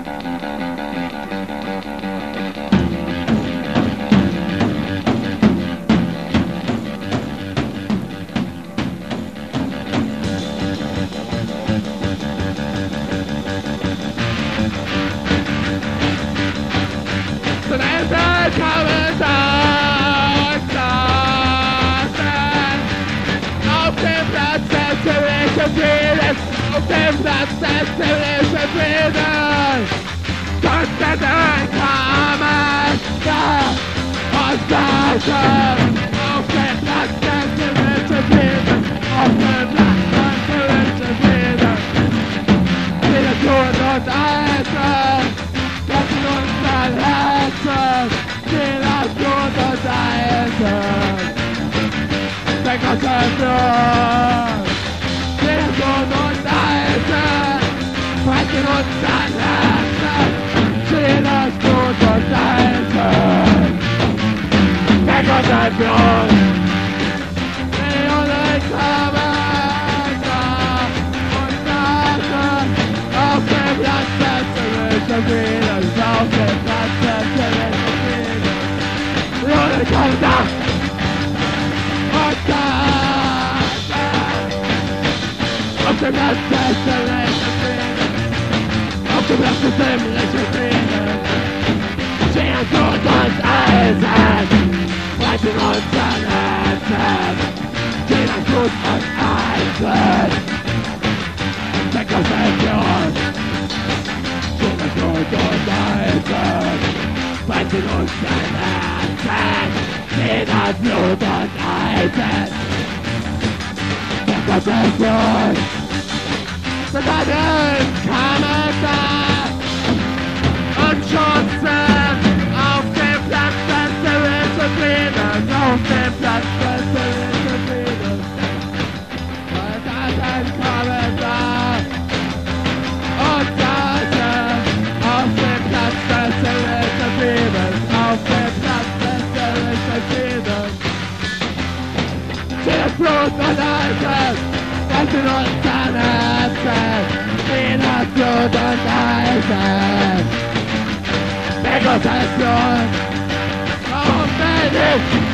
Auf dem Platz des himmlischen Friedens Konstantin kamen da und saßen auf dem Platz des himmlischen Friedens, auf dem Platz des himmlischen Friedens. Viele Tod und Alten, lassen uns an Herzen, viele Tod und Alten, der große Blut. Sohn und Alten, halten uns an Herzen, stehen das Blut und Alten. Der Gott hat Blut, Millionen kamen und saßen auf dem Platz des himmlischen Friedens, auf dem Platz des himmlischen Friedens. Millionen kamen und saßen auf dem Platz des himmlischen Friedens, auf dem Platz des himmlischen Friedens, stehen Tod und Eisen, breiten uns an Herzen, stehen Tod und Eisen, der Konfession, stehen Tod und Eisen, breiten uns an Herzen, stehen Blut und Eisen, der Konfession. Soldaten kamen da und schossen auf dem Platz des himmlischen Friedens, auf dem Platz des himmlischen Friedens. Soldaten kamen da und saßen auf dem Platz des himmlischen Friedens, auf dem Platz des himmlischen Friedens. Steht das Blut und Altes, lassen uns an Herzen, stehen das Blut und Eisen. Der Gott heißt Blut, warum bin ich